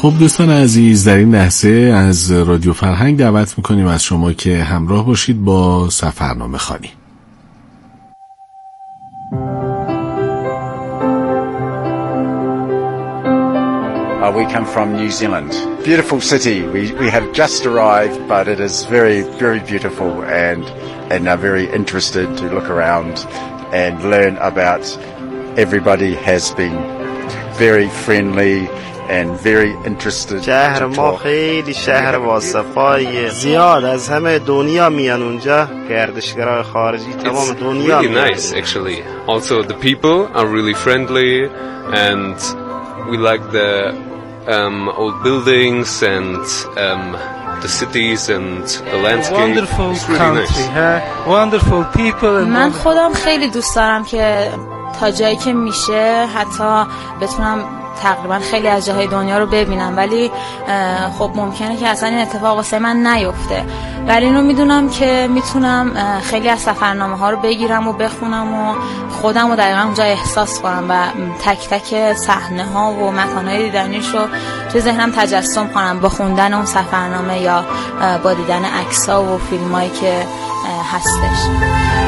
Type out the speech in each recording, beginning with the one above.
خب دوستان عزیز، در این لحظه از رادیو فرهنگ دعوت میکنیم از شما که همراه باشید با سفرنامه خوانی. We come from New Zealand. Beautiful city. We have just arrived, but it is very, very beautiful and are very interested to look around and learn about. Everybody has been very friendly and very interested. شهر ما خیلی شهر باصفاییه. زیاد از همه دنیا میان اونجا. گردشگرای خارجی تمام دنیا میان. It's really nice actually. Also the people are really friendly and we like the old buildings and the cities and the landscape. Wonderful It's really country, nice. Wonderful people. من خودم خیلی دوست دارم که تا جایی که میشه حتی بتونم تقریبا خیلی از جاهای دنیا رو ببینم، ولی خب ممکنه که اصلا این اتفاق واسه من نیفته، ولی اینو میدونم که میتونم خیلی از سفرنامه ها رو بگیرم و بخونم و خودم رو دقیقا اونجا احساس کنم و تک تک صحنه ها و مکان های دیدنیش رو توی ذهنم تجسم کنم با خوندن اون سفرنامه یا با دیدن عکس ها و فیلم هایی که هستش.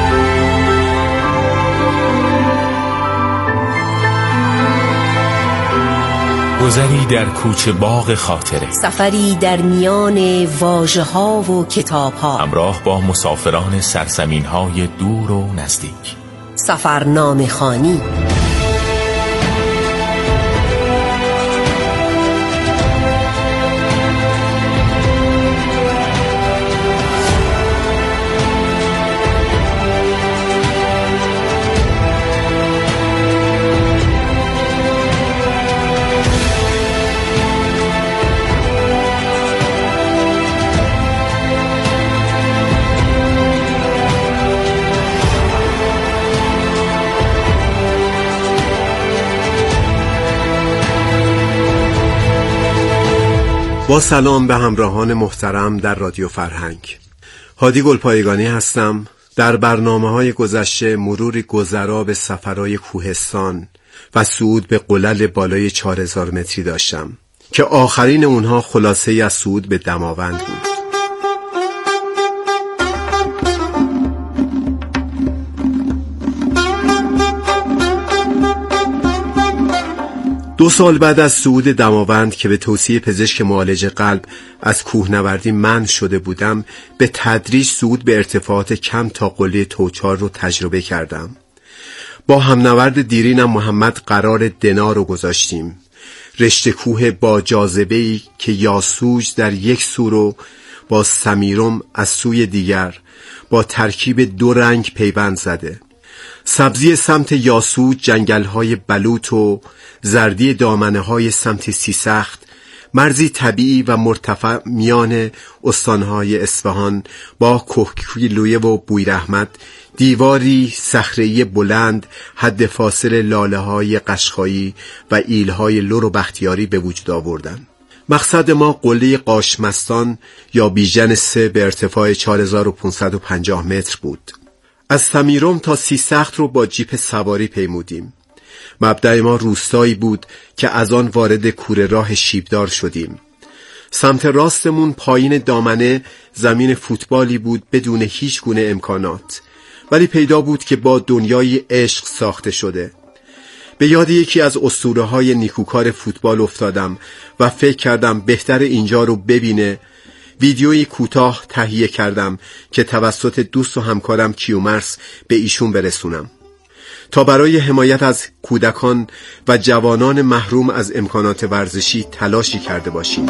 گذری در کوچه باغ خاطره، سفری در میان واژه‌ها و کتاب‌ها، همراه با مسافران سرزمین‌های دور و نزدیک. سفرنامه خوانی. با سلام به همراهان محترم در رادیو فرهنگ. هادی گلپایگانی هستم. در برنامه‌های گذشته مروری گذرا به سفرهای کوهستان و صعود به قلل بالای 4000 متری داشتم که آخرین اونها خلاصه‌ای از صعود به دماوند بود. دو سال بعد از صعود دماوند که به توصیه پزشک معالج قلب از کوهنوردی منع شده بودم، به تدریج صعود به ارتفاعات کم تا قله توچال رو تجربه کردم. با همنورد دیرینم محمد قرار دنا رو گذاشتیم. رشته کوه با جاذبه‌ای که یاسوج در یک سو رو با سمیرم از سوی دیگر با ترکیب دو رنگ پیوند زده. سبزی سمت یاسوج جنگل‌های بلوط و زردی دامنه‌های سمت سیسخت، مرزی طبیعی و مرتفع میان استان‌های اصفهان با کوهگیلویه و بویراحمد، دیواری صخره‌ای بلند حد فاصل لاله‌های قشقایی و ایل‌های لر و بختیاری به وجود آوردند. مقصد ما قله قاشمستان یا بیژن 3 به ارتفاع 4550 متر بود. از سمیرم تا سیسخت رو با جیپ سواری پیمودیم. مبدأ ما روستایی بود که از آن وارد کوره راه شیبدار شدیم. سمت راستمون پایین دامنه زمین فوتبالی بود بدون هیچ گونه امکانات، ولی پیدا بود که با دنیای عشق ساخته شده. به یاد یکی از اسطوره‌های نیکوکار فوتبال افتادم و فکر کردم بهتر اینجا رو ببینه. ویدیویی کوتاه تهیه کردم که توسط دوست و همکارم کیومرث به ایشون برسونم تا برای حمایت از کودکان و جوانان محروم از امکانات ورزشی تلاشی کرده باشیم.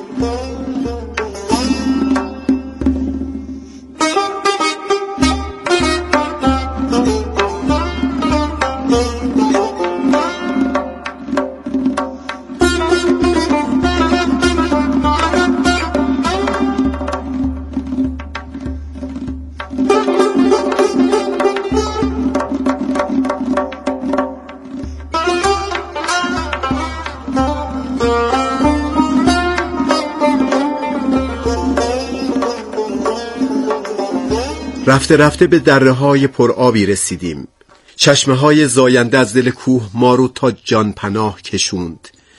رفته رفته به دره‌های پرآبی رسیدیم. چشمه‌های زاینده از دل کوه ما رو تا جان پناه کشوند.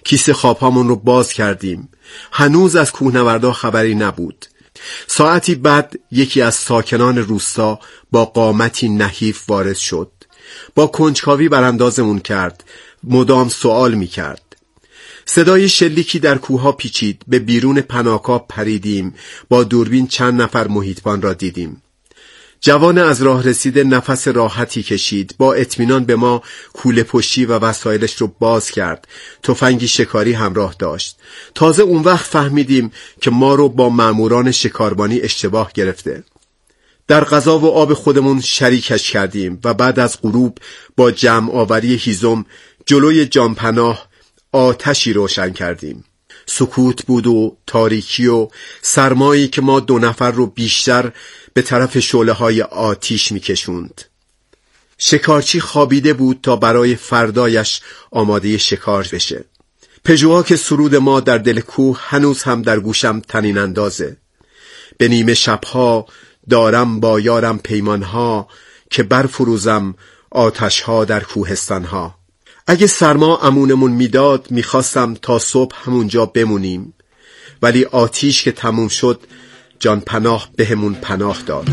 کیسه خوابهامون رو باز کردیم. هنوز از کوهنوردا خبری نبود. ساعتی بعد یکی از ساکنان روستا با قامتی نحیف وارد شد. با کنجکاوی براندازمون کرد. مدام سوال می کرد. صدای شلیکی در کوها پیچید. به بیرون پناهگاه پریدیم. با دوربین چند نفر محیطبان را دیدیم. جوان از راه رسیده نفس راحتی کشید. با اطمینان به ما کوله پشتی و وسایلش رو باز کرد. تفنگی شکاری همراه داشت. تازه اون وقت فهمیدیم که ما رو با ماموران شکاربانی اشتباه گرفته. در غذا و آب خودمون شریکش کردیم و بعد از غروب با جمع آوری هیزم جلوی جانپناه آتشی روشن کردیم. سکوت بود و تاریکی و سرمایی که ما 2 نفر رو بیشتر به طرف شعله‌های آتیش می‌کشوند. شکارچی خوابیده بود تا برای فردایش آماده شکار بشه. پژوهاک سرود ما در دل کوه هنوز هم در گوشم طنین اندازه. به نیمه شبها دارم با یارم پیمانها که برفروزم آتشها در کوهستانها. اگه سرما امونمون میداد میخواستم تا صبح همونجا بمونیم، ولی آتیش که تموم شد جان پناه بهمون پناه داد.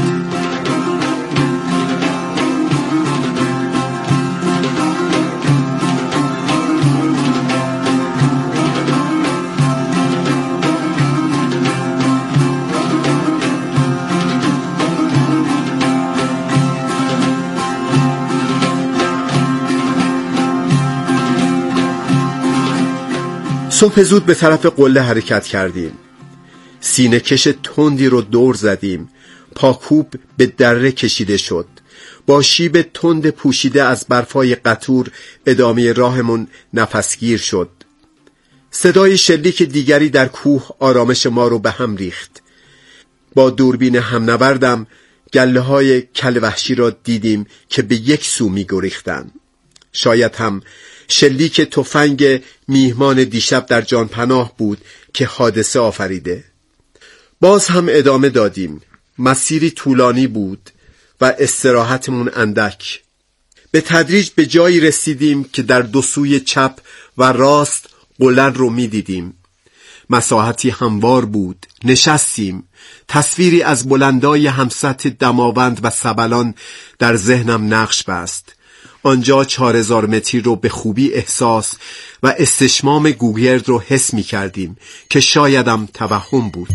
صبح زود به طرف قله حرکت کردیم. سینه کش تندی رو دور زدیم. پاکوب به دره کشیده شد. با شیب تند پوشیده از برفای قطور ادامه راهمون نفسگیر شد. صدای شلیک دیگری در کوه آرامش ما رو به هم ریخت. با دوربین همنوردم گله‌های کل وحشی را دیدیم که به یک سو می گریختند. شاید هم شلیک تفنگ میهمان دیشب در جانپناه بود که حادثه آفریده. باز هم ادامه دادیم. مسیری طولانی بود و استراحتمون اندک. به تدریج به جایی رسیدیم که در 2 سوی چپ و راست قله رو می دیدیم. مساحتی هموار بود. نشستیم. تصویری از بلندای همسطح دماوند و سبلان در ذهنم نقش بست. آنجا 4000 متری رو به خوبی احساس و استشمام گوگرد رو حس می کردیم که شایدم توهم بود.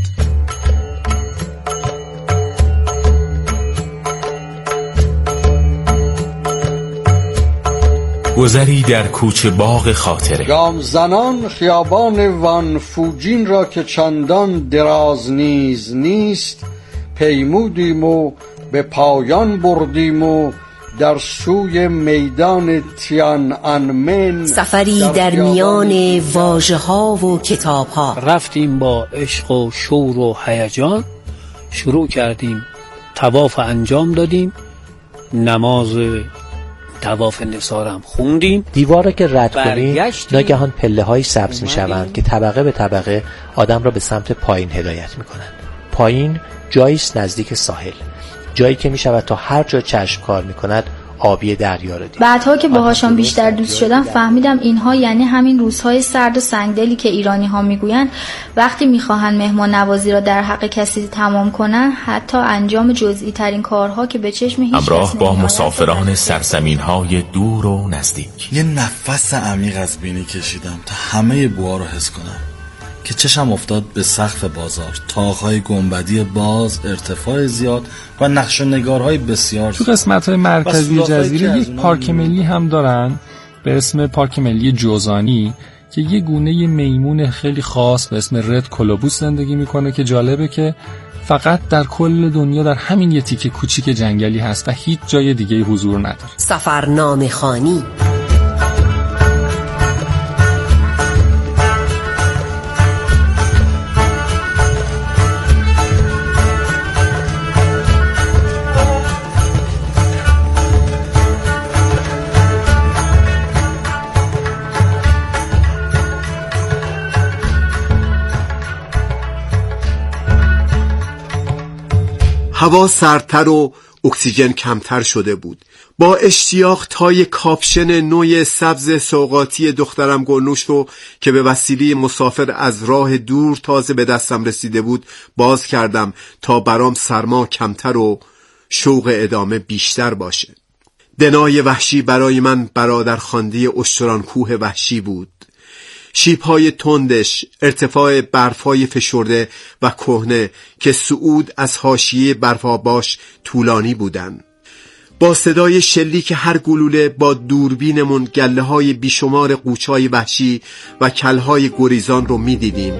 گذری در کوچه باغ خاطره. گام زنان خیابان وان فوجین را که چندان دراز نیز نیست پیمودیم و به پایان بردیم و در سوی میدان تیان انمن سفری در میان واژه ها و کتاب ها. رفتیم با عشق و شور و هیجان، شروع کردیم طواف انجام دادیم، نماز طواف نثارم خوندیم. دیوار که رد کنیم ناگهان پله های سبز می شوند که طبقه به طبقه آدم را به سمت پایین هدایت می کنند. پایین جاییست نزدیک ساحل، جایی که می شود تا هر جا چشم کار می کند آبی دریا را دید. بعدها که باهاشان بیشتر دوست شدم فهمیدم اینها یعنی همین روزهای سرد و سنگدلی که ایرانی ها میگویند وقتی میخواهند مهمان نوازی را در حق کسی تمام کنند حتی انجام جزئی ترین کارها که به چشم هیچ همراه با مسافران سرزمین های دور و نزدیک. یه نفس عمیق از بینی کشیدم تا همه بوها رو حس کنم که چشم افتاد به سقف بازار، طاق‌های گنبدی باز، ارتفاع زیاد و نقش و نگارهای بسیار. تو قسمت‌های مرکزی جزیره یک پارک ملی هم دارن به اسم پارک ملی جوزانی که یه گونه میمون خیلی خاص به اسم رد کولوبوس زندگی میکنه که جالبه که فقط در کل دنیا در همین یه تیکه کوچیک جنگلی هست و هیچ جای دیگه حضور نداره. سفرنامه خوانی. هوا سردتر و اکسیژن کمتر شده بود. با اشتیاق تای کاپشن نوی سبز سوغاتی دخترم گرنوش رو که به وسیله مسافر از راه دور تازه به دستم رسیده بود باز کردم تا برام سرما کمتر و شوق ادامه بیشتر باشه. دنای وحشی برای من برادر خوانده اشتران کوه وحشی بود. شیب‌های تندش، ارتفاع برف‌های فشرده و کهنه که صعود از حاشیه برف‌آباش طولانی بودن. با صدای شلیک هر گلوله با دوربینمون گله‌های بیشمار قوچه‌های وحشی و کله‌های گریزان رو می‌دیدیم.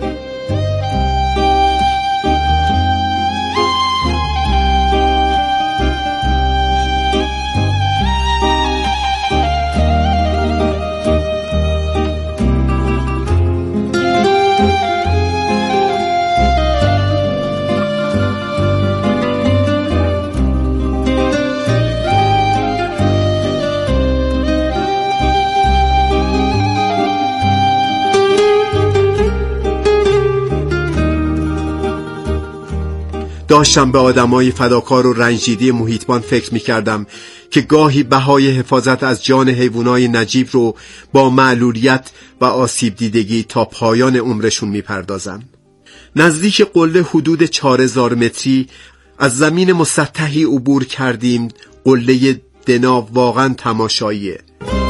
داشتم به آدمای فداکار و رنجیده محیطبان فکر می‌کردم که گاهی بهای حفاظت از جان حیوانای نجیب رو با معلولیت و آسیب دیدگی تا پایان عمرشون می‌پردازن. نزدیک قله حدود 4000 متری از زمین مسطحی عبور کردیم. قله دنا واقعا تماشاییه.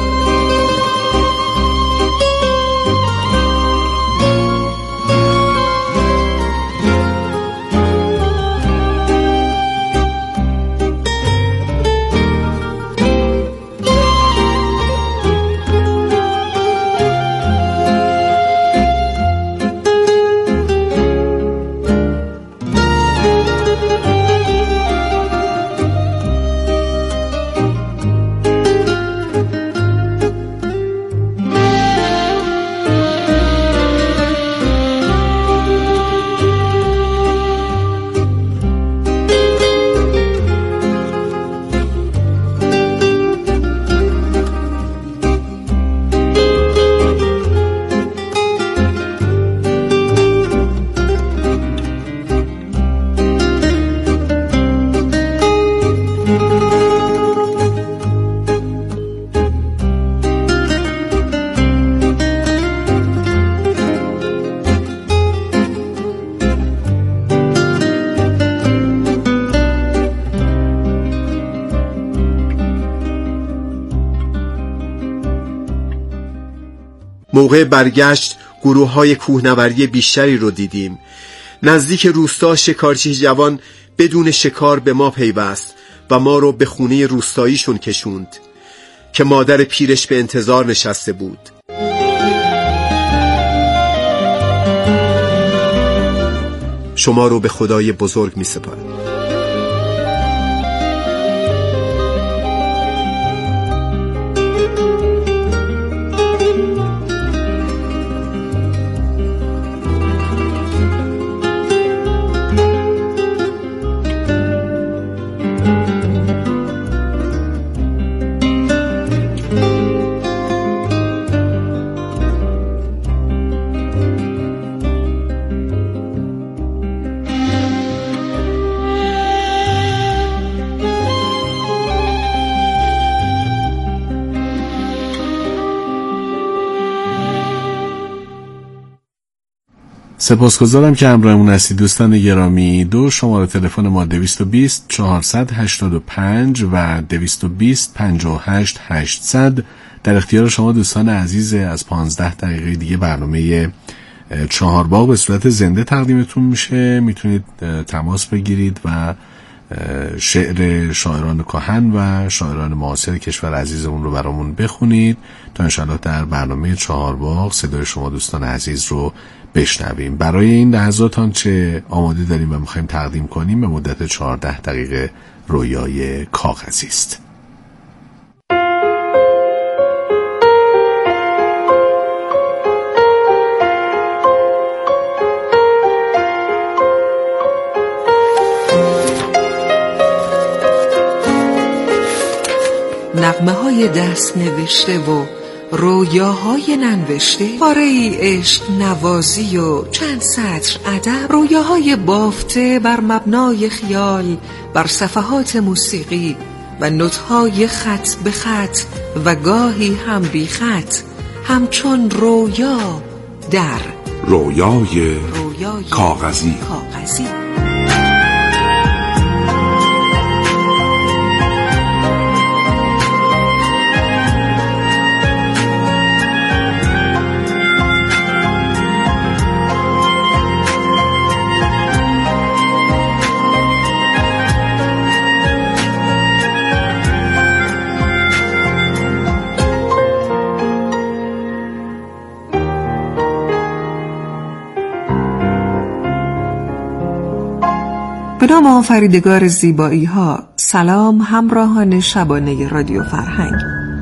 موقع برگشت گروه‌های کوهنوردی بیشتری رو دیدیم. نزدیک روستا شکارچی جوان بدون شکار به ما پیوست و ما رو به خونه روستاییشون کشوند که مادر پیرش به انتظار نشسته بود. شما رو به خدای بزرگ می سپارم. سپاسگزارم که همراهمون هستید دوستان گرامی. دو شماره تلفن ما 220 485 و 220 58 800 در اختیار شما دوستان عزیز. از 15 دقیقه دیگه برنامه چهارباغ به صورت زنده تقدیمتون میشه. میتونید تماس بگیرید و شعر شاعران کهن و شاعران معاصر کشور عزیزمون رو برامون بخونید تا انشالله در برنامه چهارباغ صدای شما دوستان عزیز رو بشنویم. برای این لحظات آنچه آماده داریم و میخوایم تقدیم کنیم به مدت 14 دقیقه رویای کاغذی است. نغمه های دست نوشته و رویاهای ننوشته، پاره ای عشق نوازی و چند سطر ادب، رویاهای بافته بر مبنای خیال بر صفحات موسیقی، و نطهای خط به خط و گاهی هم بی خط، همچون رویا در رویای کاغذی. به نام آفریدگار زیبایی ها، سلام همراهان شبانه رادیو فرهنگ.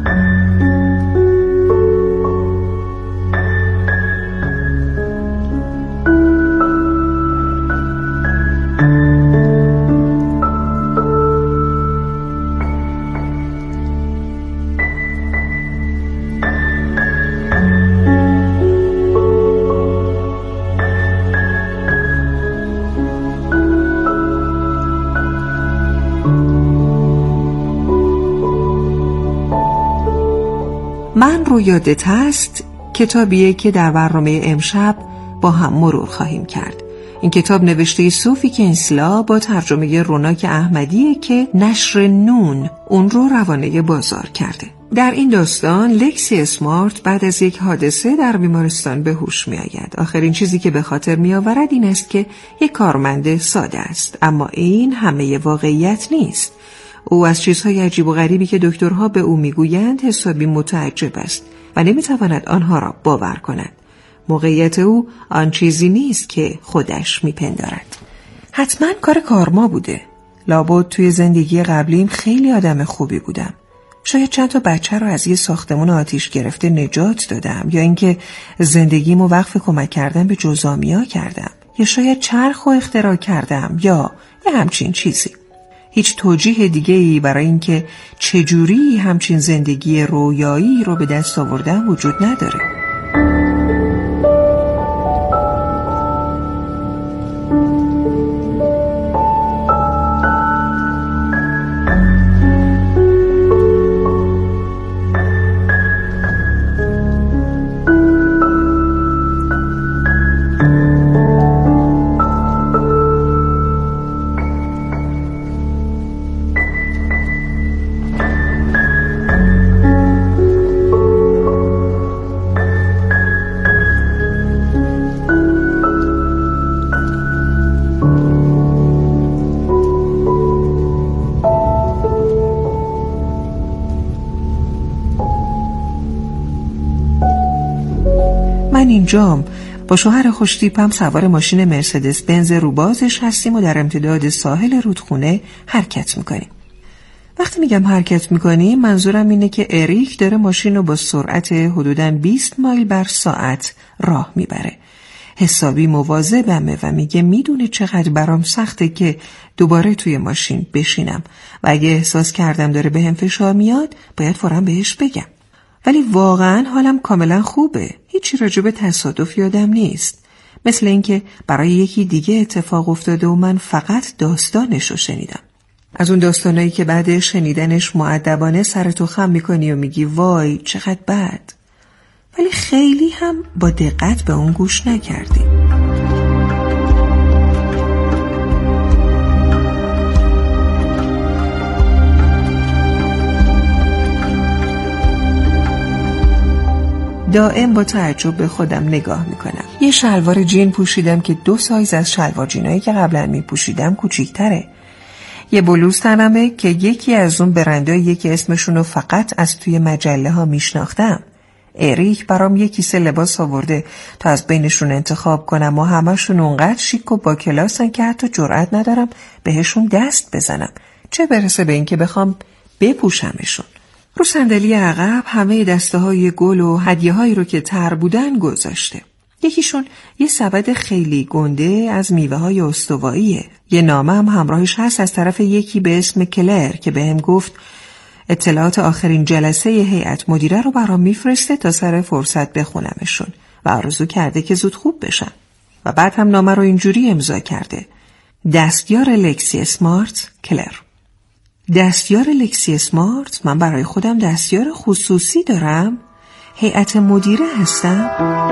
من رو یادت هست کتابیه که در برنامه امشب با هم مرور خواهیم کرد. این کتاب نوشته صوفی کنسلا با ترجمه روناک احمدیه که نشر نون اون رو روانه بازار کرده. در این داستان لکسی اسمارت بعد از یک حادثه در بیمارستان به هوش می آید. آخرین چیزی که به خاطر می آورد این است که یک کارمند ساده است، اما این همه واقعیت نیست. او از چیزهای عجیب و غریبی که دکترها به او میگویند حسابی متعجب است و نمیتواند آنها را باور کند. موقعیت او آن چیزی نیست که خودش میپندارد. حتما کار کارما بوده. لابد توی زندگی قبلیم خیلی آدم خوبی بودم. شاید چند تا بچه را از یه ساختمون آتیش گرفته نجات دادم، یا اینکه زندگیمو وقف کمک کردن به جزامیا کردم، یا شاید چرخو اختراع کردم، یا یه همچین چیزی. هیچ توجیه دیگه‌ای برای اینکه چجوری همچین زندگی رویایی رو به دست آوردن وجود نداره. من اینجام با شوهر خوشتیپم سوار ماشین مرسدس بنز روبازش هستیم و در امتداد ساحل رودخونه حرکت میکنیم. وقتی میگم حرکت میکنیم منظورم اینه که اریک داره ماشین رو با سرعت حدوداً 20 مایل بر ساعت راه میبره. حسابی مواظبمه و میگه میدونه چقدر برام سخته که دوباره توی ماشین بشینم و اگه احساس کردم داره بهم فشار میاد باید فوراً بهش بگم. ولی واقعاً حالم کاملا خوبه. هیچی راجب تصادف یادم نیست. مثل اینکه برای یکی دیگه اتفاق افتاده و من فقط داستانش رو شنیدم. از اون داستانایی که بعد شنیدنش مؤدبانه سرتو خم میکنی و میگی وای چقدر بد. ولی خیلی هم با دقت به اون گوش نکردی. دائم با تعجب به خودم نگاه میکنم. یه شلوار جین پوشیدم که 2 سایز از شلوار جینایی که قبلا میپوشیدم کوچیک‌تره. یه بلوز تنمه که یکی از اون برندایی که اسمشونو فقط از توی مجله ها میشناختم. اریک برام یه کیسه لباس آورده تا از بینشون انتخاب کنم و همشون اونقدر شیک و با کلاسن که حتی جرئت ندارم بهشون دست بزنم، چه برسه به این که بخوام بپوشمشون. رو صندلی عقب همه دسته های گل و هدیه هایی رو که تر بودن گذاشته. یکیشون یه سبد خیلی گنده از میوه های استواییه. یه نامه هم همراهش هست از طرف یکی به اسم کلر که بهم گفت اطلاعات آخرین جلسه هیئت مدیره رو برام میفرسته تا سر فرصت بخونمشون و آرزو کرده که زود خوب بشن. و بعد هم نامه رو اینجوری امضا کرده: دستیار لکسی اسمارت کلر. دستیار لکسی اسمارت؟ من برای خودم دستیار خصوصی دارم؟ هیئت مدیره هستم؟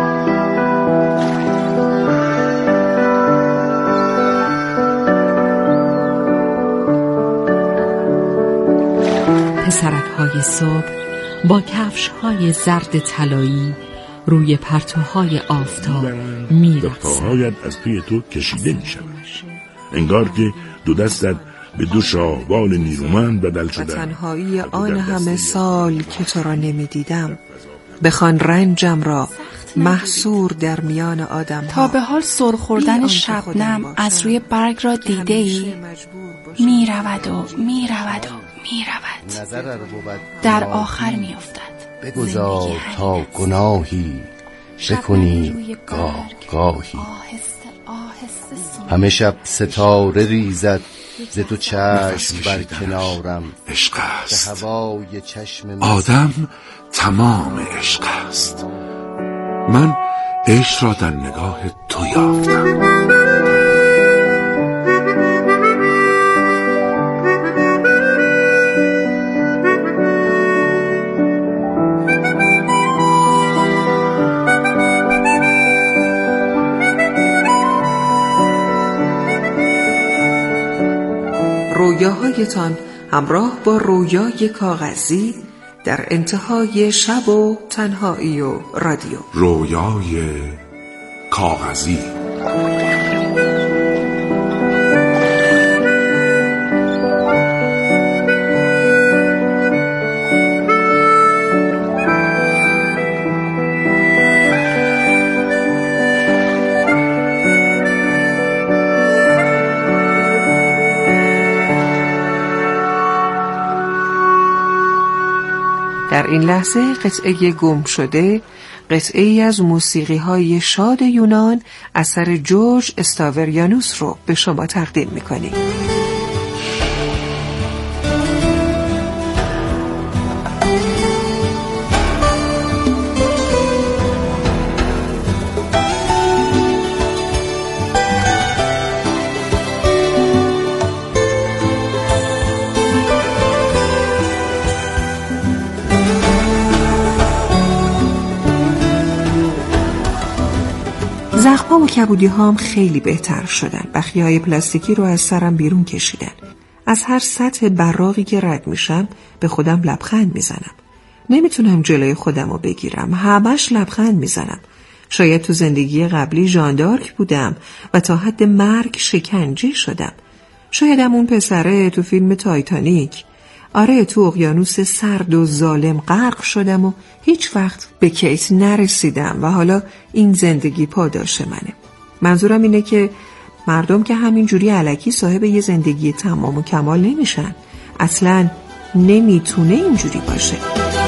پسرک‌های صبح با کفش‌های زرد طلایی روی پرتوهای آفتاب می‌رقصند. پاهایت از پی تو کشیده می‌شود. انگار که دو دستت به دو شاهبال نیرومند بدل شده. تنهایی آن همه سال که تو را نمی‌دیدم، بخوان رنجم را محصور در میان آدم ها. تا به حال سر خوردن شبنم از روی برگ را دیده ای؟ می رود و می رود و می رود، در آخر می افتد. بگذار تا گناهی بکنی گاه گاهی، همه شب ستاره ریزد ز تو چشم بر کنارم. عشق است، به هوای چشم آدم تمام عشق است. من عشق را در نگاه تو یافتم. رویاهایتان همراه با رویای کاغذی در انتهای شب و تنهایی و رادیو. رویای کاغذی. در این لحظه قطعه گم شده، قطعه ای از موسیقی های شاد یونان اثر جورج استاوریانوس رو به شما تقدیم میکنیم. زخم‌ها و کبودی‌هام خیلی بهتر شدن. بخیه‌های پلاستیکی رو از سرم بیرون کشیدن. از هر سطح براقی که رد میشم به خودم لبخند میزنم. نمیتونم جلوی خودم رو بگیرم. همش لبخند میزنم. شاید تو زندگی قبلی ژان دارک بودم و تا حد مرگ شکنجه شدم. شایدم اون پسره تو فیلم تایتانیک. آره، تو اقیانوس سرد و ظالم غرق شدم و هیچ وقت به کیت نرسیدم و حالا این زندگی پاداش منه. منظورم اینه که مردم که همینجوری الکی صاحب یه زندگی تمام و کمال نمیشن. اصلاً نمیتونه اینجوری باشه.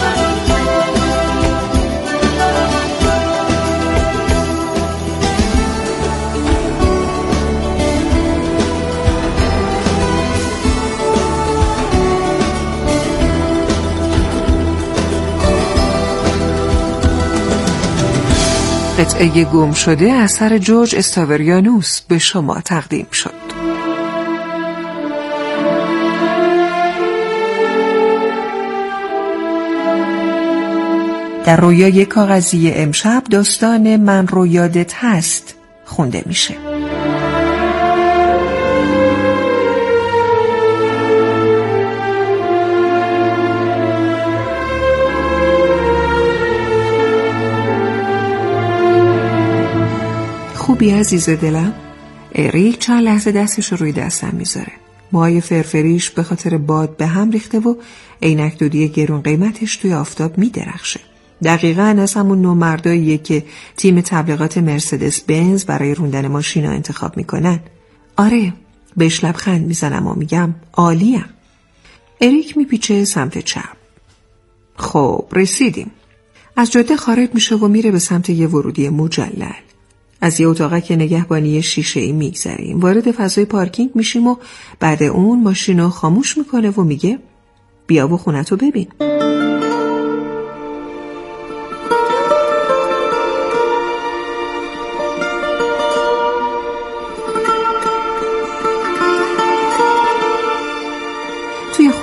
قطعه گم شده اثر جورج استاوریانوس به شما تقدیم شد. در رویای کاغذی امشب داستان من رو یادت هست خونده میشه. خوبی عزیز دلم؟ اریک چند لحظه دستش روی دستم میذاره. موهای فرفریش به خاطر باد به هم ریخته و عینک دودی گرون قیمتش توی آفتاب میدرخشه. دقیقاً از همون نوع مرداییه که تیم تبلیغات مرسدس بنز برای روندن ماشینا انتخاب میکنن. آره، بهش لبخند میزنم و میگم عالیم. اریک میپیچه سمت چپ. خب رسیدیم. از جاده خارج میشه و میره به سمت یه ورودی مجلل. از یه اتاقک نگهبانی شیشه‌ای میگذریم. وارد فضای پارکینگ میشیم و بعد اون ماشینو خاموش میکنه و میگه بیا و خونتو ببین.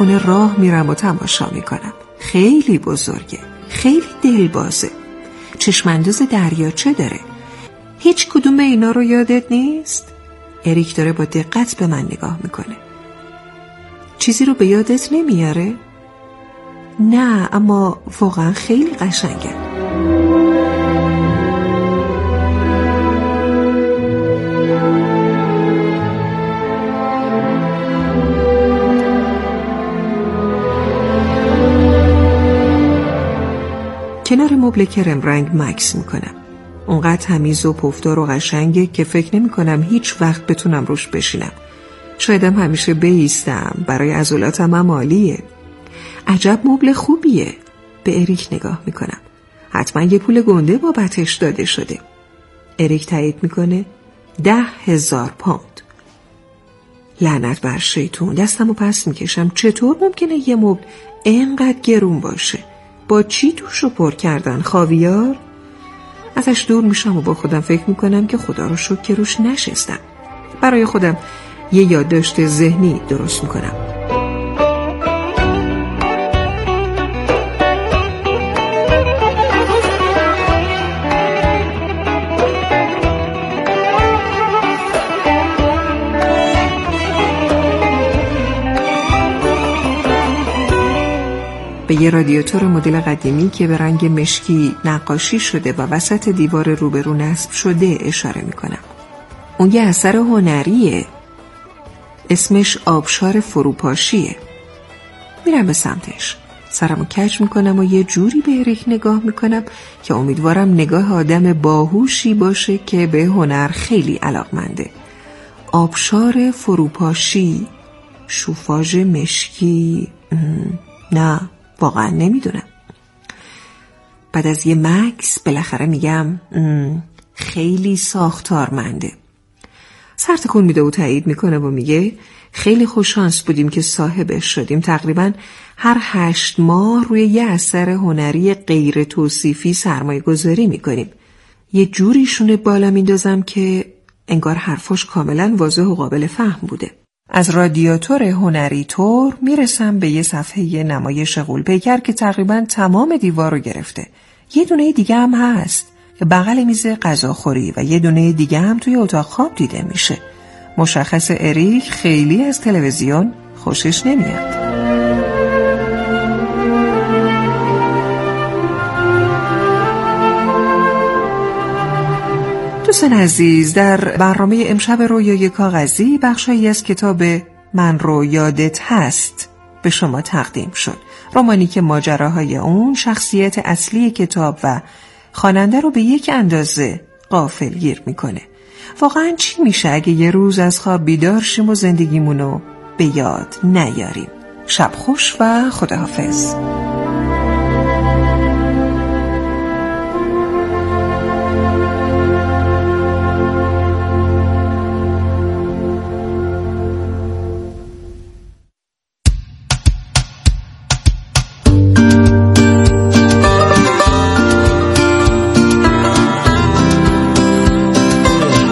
خونه راه میرم و تماشا میکنم. خیلی بزرگه، خیلی دلبازه، چشمانداز دریاچه داره. هیچ کدوم اینا رو یادت نیست؟ اریک داره با دقت به من نگاه میکنه. چیزی رو به یادت نمیاره؟ نه، اما واقعا خیلی قشنگه. کنار مبل کرم رنگ مکس میکنم. اونقدر تمیز و پفدار و قشنگه که فکر نمی کنم هیچ وقت بتونم روش بشینم. شایدم همیشه بایستم. برای عضلاتم هم عالیه. عجب مبل خوبیه. به اریک نگاه میکنم. حتما یه پول گنده بابتش داده شده. اریک تایید میکنه 10,000 پوند. لعنت بر شیطون. دستمو پس میکشم. چطور ممکنه یه مبل اینقدر گرون باشه؟ با چی توشو پر کردن؟ خاویار؟ ازش دور میشم و با خودم فکر میکنم که خدا رو شکر که روش نشستم. برای خودم یه یادداشت ذهنی درست میکنم. به یه رادیاتور مدل قدیمی که به رنگ مشکی نقاشی شده و وسط دیوار روبرو نصب شده اشاره میکنم. اون یه اثر هنریه. اسمش آبشار فروپاشیه. میرم به سمتش. سرمو کج میکنم و یه جوری به اریک نگاه میکنم که امیدوارم نگاه آدم باهوشی باشه که به هنر خیلی علاقمنده. آبشار فروپاشی، شوفاژ مشکی، نه واقعا نمیدونم. بعد از یه مکس بالاخره میگم خیلی ساختارمنده. سر تکون میده و تایید میکنه و میگه خیلی خوششانس بودیم که صاحبش شدیم. تقریبا هر 8 ماه روی یه اثر هنری غیر توصیفی سرمایه گذاری میکنیم. یه جوریشونه بالا میندازم که انگار حرفاش کاملا واضح و قابل فهم بوده. از رادیاتور هنری تور میرسم به یه صفحه نمایش غول‌پیکر که تقریبا تمام دیوار رو گرفته. یه دونه دیگه هم هست که بغل میز غذاخوری و یه دونه دیگه هم توی اتاق خواب دیده میشه. مشخص اریک خیلی از تلویزیون خوشش نمیاد. دوستان عزیز، در برنامه امشب رویای کاغذی بخشایی از کتاب من رو یادت هست به شما تقدیم شد. رمانی که ماجراهای اون شخصیت اصلی کتاب و خواننده رو به یک اندازه غافلگیر میکنه. واقعا چی میشه اگه یه روز از خواب بیدار شیم و زندگیمونو به یاد نیاریم؟ شب خوش و خداحافظ.